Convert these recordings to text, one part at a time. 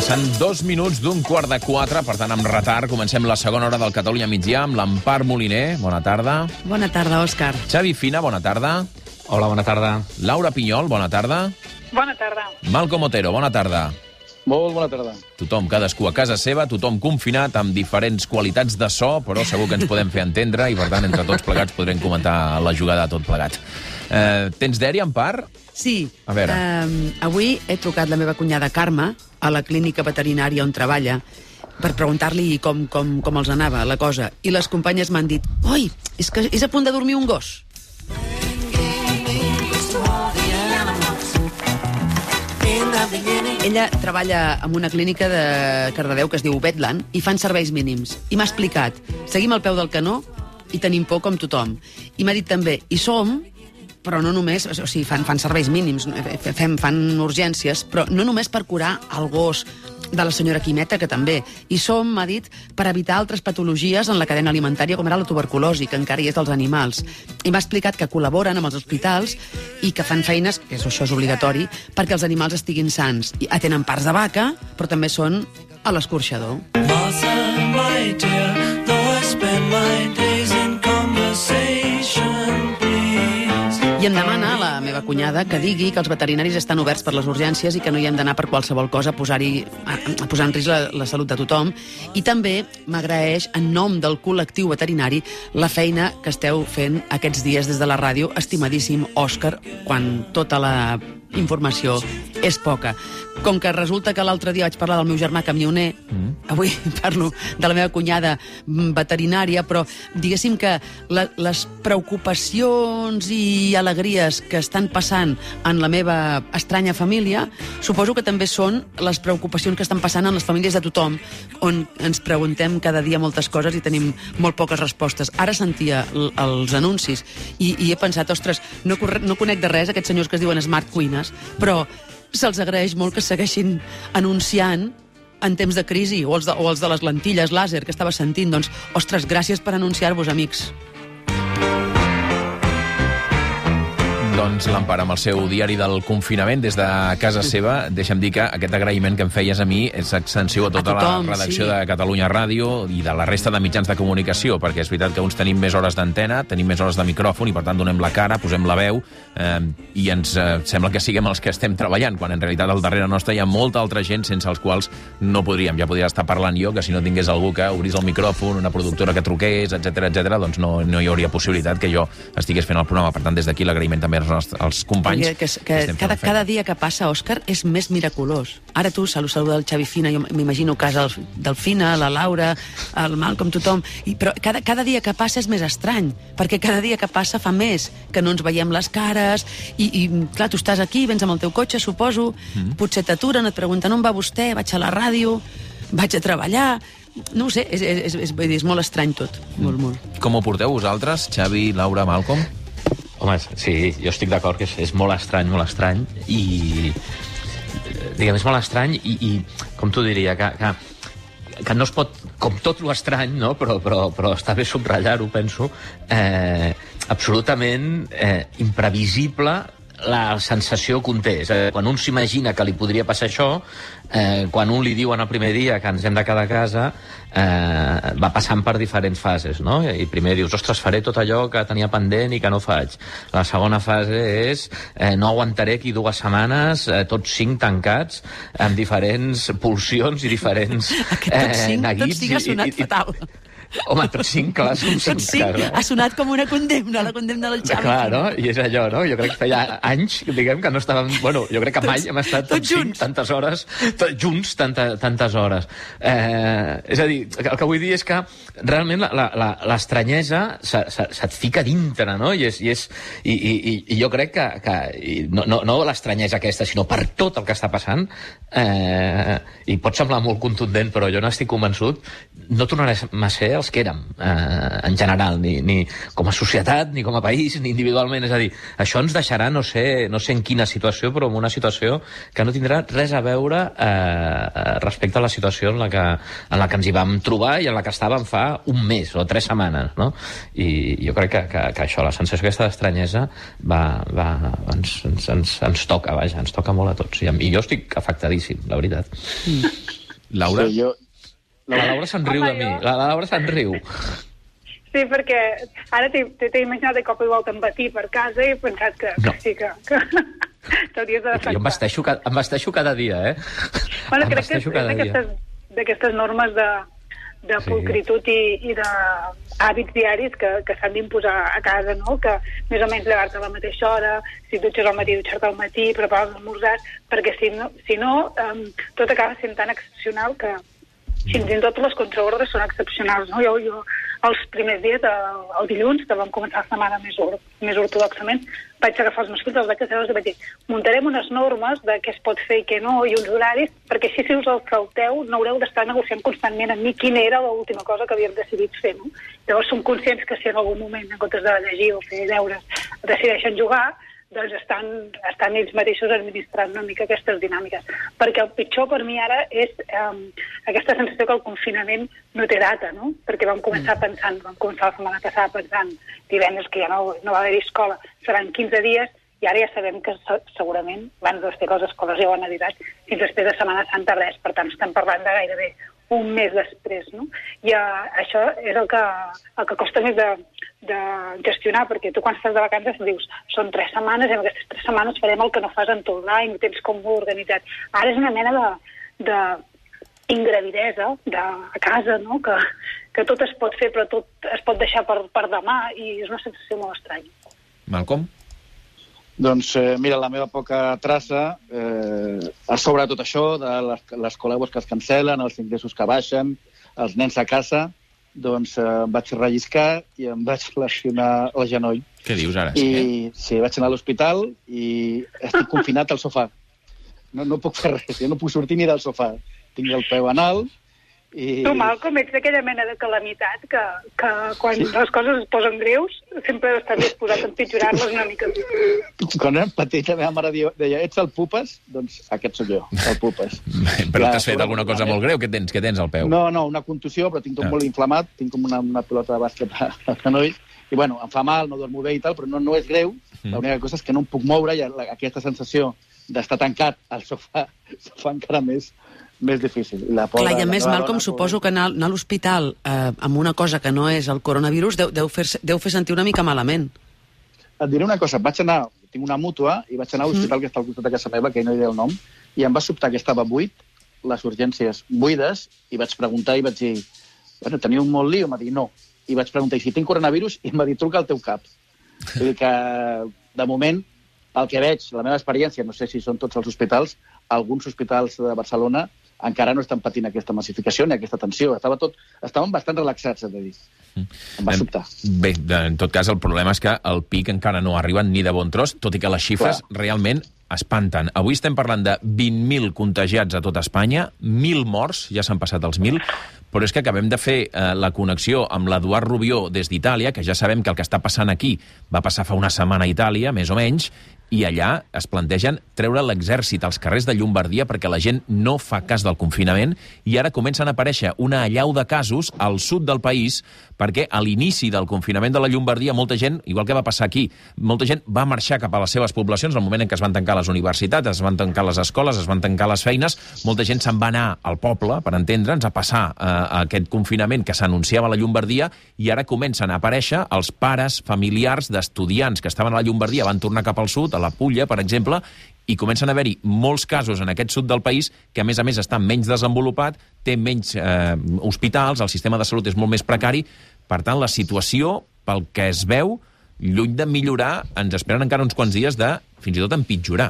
Passen 2 minuts d'un quart de 4, per tant, amb retard. Comencem la segona hora del Catalunya Migdia amb l'Empar Moliner. Bona tarda. Bona tarda, Òscar. Xavi Fina, bona tarda. Hola, bona tarda. Laura Pinyol, bona tarda. Bona tarda. Malcom Otero, bona tarda. Molt bona tarda. Tothom, cadascú a casa seva, tothom confinat, amb diferents qualitats de so, però segur que ens podem fer entendre i, per tant, entre tots plegats podrem comentar la jugada tot plegat. Tens dèria, Empar? Sí. A veure. Avui he trucat la meva cunyada Carme a la clínica veterinària on treballa per preguntar-li com els anava la cosa. I les companyes m'han dit: oi, és que és a punt de dormir un gos. Ella treballa en una clínica de Cardedeu que es diu Vetland i fan serveis mínims. I m'ha explicat: seguim al peu del canó i tenim por com tothom. I m'ha dit també: hi som, però no només, o sigui, fan serveis mínims, fan urgències, però no només per curar el gos de la senyora Quimeta, que també. I som, m'ha dit, per evitar altres patologies en la cadena alimentària, com era la tuberculosi, que encara hi és dels animals. I m'ha explicat que col·laboren amb els hospitals i que fan feines, que això és obligatori, perquè els animals estiguin sans. I atenen parts de vaca, però també són a l'escorxador. I em demana la meva cunyada que digui que els veterinaris estan oberts per les urgències i que no hi hem d'anar per qualsevol cosa a posar en risc la salut de tothom. I també m'agraeix, en nom del col·lectiu veterinari, la feina que esteu fent aquests dies des de la ràdio, estimadíssim Òscar, quan tota la informació és poca. Com que resulta que l'altre dia vaig parlar del meu germà camioner, avui parlo de la meva cunyada veterinària, però diguéssim que les preocupacions i alegries que estan passant en la meva estranya família, suposo que també són les preocupacions que estan passant en les famílies de tothom, on ens preguntem cada dia moltes coses i tenim molt poques respostes. Ara sentia els anuncis i he pensat: ostres, no conec de res aquests senyors que es diuen Smart Cuines, però se'ls agraeix molt que segueixin anunciant en temps de crisi, o els de les lentilles làser que estava sentint. Doncs, ostres, gràcies per anunciar-vos, amics. Doncs l'Empar, amb el seu diari del confinament des de casa seva, deixa'm dir que aquest agraïment que em feies a mi és extensiu a tota la redacció de Catalunya Ràdio i de la resta de mitjans de comunicació, perquè és veritat que uns tenim més hores d'antena, tenim més hores de micròfon i, per tant, donem la cara, posem la veu i ens sembla que siguem els que estem treballant, quan en realitat al darrere nostre hi ha molta altra gent sense els quals no podríem. Ja podria estar parlant jo, que si no tingués algú que obrís el micròfon, una productora que truqués, etc, doncs no hi hauria possibilitat que jo estigués fent el programa. Per tant, des d'aquí l'agraïment també als companys. Cada dia que passa, Òscar, és més miraculós. Ara tu saluda el Xavi Fina, jo m'imagino casa del Fina, la Laura, el Malcom, tothom, però cada dia que passa és més estrany, perquè cada dia que passa fa més que no ens veiem les cares i clar, tu estàs aquí, vens amb el teu cotxe, suposo, potser t'aturen, et pregunten on va vostè, vaig a la ràdio, vaig a treballar. No ho sé, és molt estrany tot, molt. Com ho porteu vosaltres, Xavi, Laura, Malcom? Home, sí, jo estic d'acord que és molt estrany, i diguem, és molt estrany i com t'ho diria, que no es pot, com tot lo estrany, no? però està bé subratllar-ho, penso, absolutament imprevisible la sensació que un té. Quan un s'imagina que li podria passar això, quan un li diuen el primer dia que ens hem de quedar a casa, va passant per diferents fases, no? I primer dius: ostres, faré tot allò que tenia pendent i que no faig. La segona fase és: no aguantaré aquí 2 setmanes, tots 5 tancats, amb diferents pulsions i diferents neguits. Tots 5 ha sonat fatal. Home, tots 5, clar, són 5. Tots 5, ha sonat com una condemna, la condemna del Xavi. Clar, no? I és allò, no? Jo crec que feia anys, diguem, que no estàvem... Bueno, jo crec que mai hem estat tots 5 tantes hores, junts tantes hores. És a dir, el que vull dir és que realment l'estranyesa se't fica dintre, no? I jo crec que no l'estranyesa aquesta, sinó per tot el que està passant, i pot semblar molt contundent, però jo n'estic convençut, no tornarem a ser els que érem, en general, ni com a societat, ni com a país, ni individualment. És a dir, això ens deixarà, no sé en quina situació, però en una situació que no tindrà res a veure respecte a la situació en la que ens hi vam trobar i en la que estàvem fa un mes o 3 setmanes, no? I jo crec que això, la sensació aquesta d'estranyesa ens toca, vaja, ens toca molt a tots. I jo estic afectadíssim, la veritat. Laura? Sí, La Laura se'n riu de mi. La Laura se'n riu. Sí, perquè ara t'he imaginat de cop i volta em batir per casa i he pensat que sí, que t'hauries d'afectar. Jo em vesteixo cada dia, eh? Bueno, crec que és d'aquestes normes de pulcritud i d'hàbits diaris que s'han d'imposar a casa, no? Que més o menys llevar-te a la mateixa hora, si dutxes al matí, dutxar-te al matí, preparar els esmorzars, perquè si no tot acaba sent tan excepcional que fins i tot les contraordres són excepcionals, no? Jo els primers dies, el dilluns, que vam començar la setmana més ortodoxament, vaig agafar els meus fills, els vaig asseure i vaig dir muntarem unes normes de què es pot fer i què no, i uns horaris, perquè així si us el salteu no haureu d'estar negociant constantment amb mi quina era l'última cosa que havíem decidit fer, no? Llavors som conscients que si en algun moment, en comptes de llegir o fer deures, decideixen jugar, doncs estan ells mateixos administrant una mica aquestes dinàmiques. Perquè el pitjor per mi ara és aquesta sensació que el confinament no té data, no? Perquè vam començar la setmana passada pensant divendres que ja no va haver-hi escola, seran 15 dies, i ara ja sabem que segurament, abans de les escoles ja ho han avisat, fins després de Setmana Santa res, per tant estem parlant de gairebé un mes després, no? I això és el que costa més de gestionar, perquè tu quan estàs de vacances dius, són 3 setmanes, i en aquestes 3 setmanes farem el que no fas en tot l'any, tens com molt organitzat. Ara és una mena de ingravidesa a casa, no? Que tot es pot fer, però tot es pot deixar per demà, i és una sensació molt estranya. Malcolm? Doncs mira, la meva poca traça, a sobre tot això, de les col·legos que es cancel·len, els ingressos que baixen, els nens a casa, doncs em vaig relliscar i em vaig lesionar el genoll. Què dius ara? Sí, vaig anar a l'hospital i estic confinat al sofà. No puc fer res, jo no puc sortir ni del sofà. Tinc el peu en alt. Tu, Malcolm, ets d'aquella mena de calamitat que quan les coses es posen greus sempre estàs disposat a empitjorar-les una mica. Quan érem petits, la meva mare deia, ets el Pupes? Doncs aquest soc jo, el Pupes. Però t'has fet alguna cosa molt greu? Què tens al peu? No, una contusió, però tinc tot molt inflamat, tinc com una pilota de bàsquet al genoll, i bueno, em fa mal, no dormo bé i tal, però no és greu. L'única cosa és que no em puc moure i aquesta sensació d'estar tancat al sofà fa encara més difícil. Clar, i a més, Malcolm, suposo que anar a l'hospital amb una cosa que no és el coronavirus deu fer sentir una mica malament. Et diré una cosa, tinc una mútua, i vaig anar a l'hospital que està al costat de casa meva, que no hi diré el nom, i em va sobtar que estava buit, les urgències buides, i vaig preguntar i vaig dir, bueno, teniu un molt lío? Em va dir, no. I vaig preguntar, i si tinc coronavirus? I em va dir, truca al teu cap. Vull dir que, de moment, el que veig, la meva experiència, no sé si són tots els hospitals, alguns hospitals de Barcelona encara no estan patint aquesta massificació ni aquesta tensió. Estaven bastant relaxats, he de dir. Em va sobtar. Bé, en tot cas, el problema és que el pic encara no ha arribat ni de bon tros, tot i que les xifres realment espanten. Avui estem parlant de 20.000 contagiats a tot Espanya, 1.000 morts, ja s'han passat els 1.000, però és que acabem de fer la connexió amb l'Eduard Rubió des d'Itàlia, que ja sabem que el que està passant aquí va passar fa una setmana a Itàlia, més o menys, i allà es plantegen treure l'exèrcit als carrers de Llombardia perquè la gent no fa cas del confinament, i ara comencen a aparèixer una allau de casos al sud del país perquè a l'inici del confinament de la Llombardia molta gent, igual que va passar aquí, molta gent va marxar cap a les seves poblacions al moment en què es van tancar les universitats, es van tancar les escoles, es van tancar les feines, molta gent se'n va anar al poble, per entendre'ns, a passar a aquest confinament que s'anunciava a la Llombardia, i ara comencen a aparèixer els pares familiars d'estudiants que estaven a la Llombardia, van tornar cap al sud, a la Pulla, per exemple, i comencen a haver-hi molts casos en aquest sud del país que, a més, està menys desenvolupat, té menys hospitals, el sistema de salut és molt més precari. Per tant, la situació, pel que es veu, lluny de millorar, ens esperen encara uns quants dies de, fins i tot, empitjorar.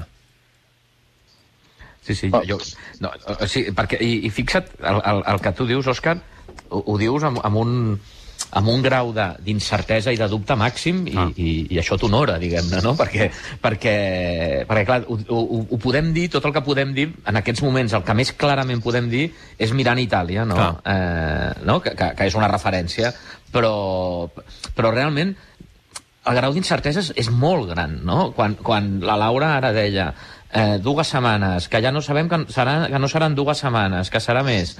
Sí, perquè, i fixa't, el que tu dius, Òscar, ho dius amb un grau d'incertesa i de dubte màxim, i això t'honora, diguem-ne, no? Perquè clar, ho podem dir, tot el que podem dir, en aquests moments, el que més clarament podem dir és mirant Itàlia, no? Que és una referència, però realment el grau d'incertesa és molt gran, no? Quan la Laura ara deia 2 setmanes, que ja no sabem que no seran 2 setmanes, que serà més,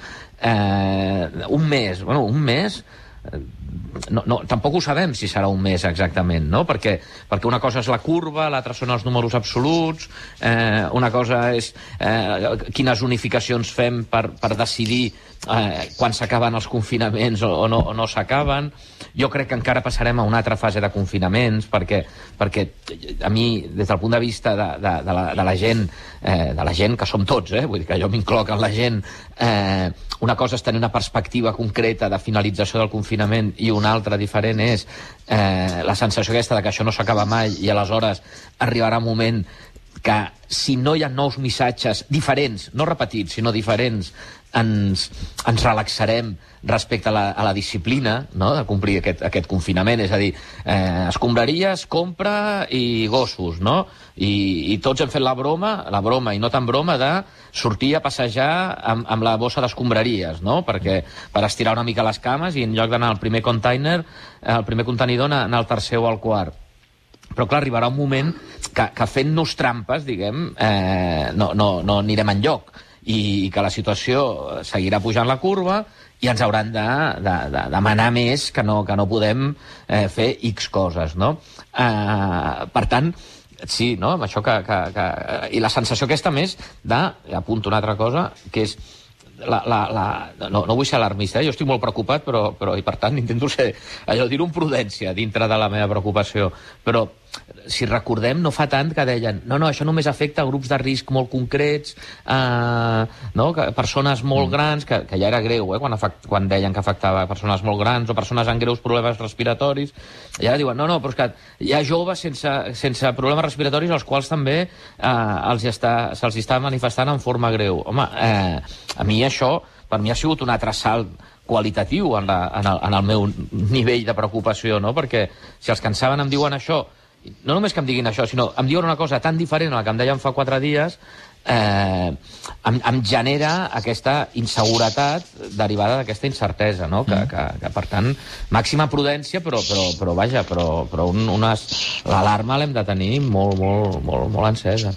un mes, bueno, un mes... No, tampoc ho sabem si serà un mes exactament, no? Perquè una cosa és la curva, l'altra són els números absoluts, una cosa és quines unificacions fem per decidir quan s'acaben els confinaments o no s'acaben. Jo crec que encara passarem a una altra fase de confinaments, perquè a mi, des del punt de vista de la gent que som tots, vull dir que jo m'incloc en la gent, una cosa és tenir una perspectiva concreta de finalització del confinament i una altra diferent és la sensació aquesta de que això no s'acaba mai i aleshores arribarà un moment que si no hi ha nous missatges diferents, no repetits, sinó diferents, ens relaxarem respecte a la disciplina, no?, de complir aquest confinament, és a dir, escombraries, compra i gossos, no? I tots hem fet la broma i no tan broma de sortir a passejar amb la bossa d'escombraries, no?, per estirar una mica les cames i en lloc d'anar al primer contenidor anar al tercer o al quart. Però clar, arribarà un moment que fent-nos trampes, diguem, no anirem enlloc i que la situació seguirà pujant la curva i ens hauran de demanar més, que no podem fer X coses, no? Per tant, sí, no? Amb això i la sensació aquesta més apunto una altra cosa, que és no vull ser alarmista, jo estic molt preocupat, però i per tant intento ser, dir-ho amb prudència dintre de la meva preocupació, però si recordem, no fa tant que deien no, això només afecta grups de risc molt concrets, persones molt grans, que ja era greu, quan deien que afectava persones molt grans o persones amb greus problemes respiratoris, i ara diuen, no, però és que hi ha joves sense problemes respiratoris als quals també se'ls està manifestant en forma greu. Home, a mi això, per mi ha sigut un altre salt qualitatiu en el meu nivell de preocupació, no? Perquè si els que en saben em diuen això, no només que em diguin això, sinó em diuen una cosa tan diferent a la que em deien fa 4 dies, em genera aquesta inseguretat derivada d'aquesta incertesa, no? Que per tant, màxima prudència, però vaja, l'alarma l'hem de tenir molt, molt, molt, molt encesa.